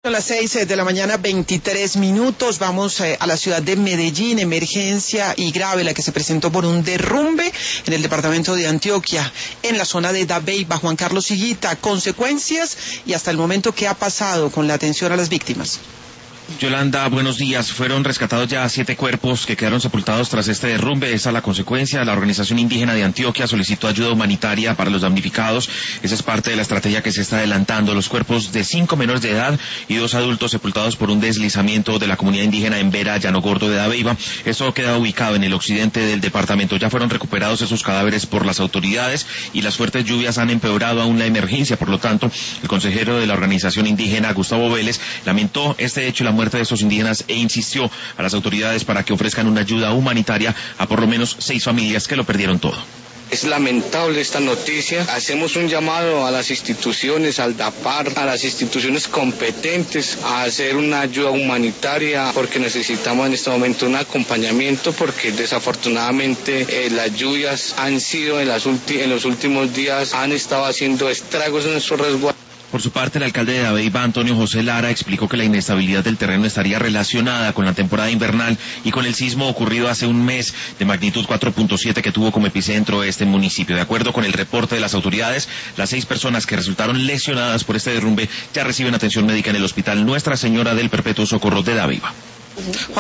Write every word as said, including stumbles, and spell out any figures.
Son las seis de la mañana, veintitrés minutos. Vamos eh, a la ciudad de Medellín. Emergencia y grave la que se presentó por un derrumbe en el departamento de Antioquia, en la zona de Dabeiba. Juan Carlos Higuita, consecuencias y hasta el momento qué ha pasado con la atención a las víctimas. Yolanda, buenos días. Fueron rescatados ya siete cuerpos que quedaron sepultados tras este derrumbe. Esa es la consecuencia. La Organización Indígena de Antioquia solicitó ayuda humanitaria para los damnificados. Esa es parte de la estrategia que se está adelantando. Los cuerpos de cinco menores de edad y dos adultos sepultados por un deslizamiento de la comunidad indígena en Vera, Llano Gordo de Dabeiba. Esto queda ubicado en el occidente del departamento. Ya fueron recuperados esos cadáveres por las autoridades y las fuertes lluvias han empeorado aún la emergencia. Por lo tanto, el consejero de la Organización Indígena, Gustavo Vélez, lamentó este hecho y la muerte de estos indígenas e insistió a las autoridades para que ofrezcan una ayuda humanitaria a por lo menos seis familias que lo perdieron todo. Es lamentable esta noticia. Hacemos un llamado a las instituciones, al DAPAR, a las instituciones competentes a hacer una ayuda humanitaria porque necesitamos en este momento un acompañamiento porque desafortunadamente eh, las lluvias han sido en, las ulti- en los últimos días, han estado haciendo estragos en nuestros resguardos. Por su parte, el alcalde de Dabeiba, Antonio José Lara, explicó que la inestabilidad del terreno estaría relacionada con la temporada invernal y con el sismo ocurrido hace un mes de magnitud cuatro punto siete que tuvo como epicentro este municipio. De acuerdo con el reporte de las autoridades, las seis personas que resultaron lesionadas por este derrumbe ya reciben atención médica en el Hospital Nuestra Señora del Perpetuo Socorro de Dabeiba.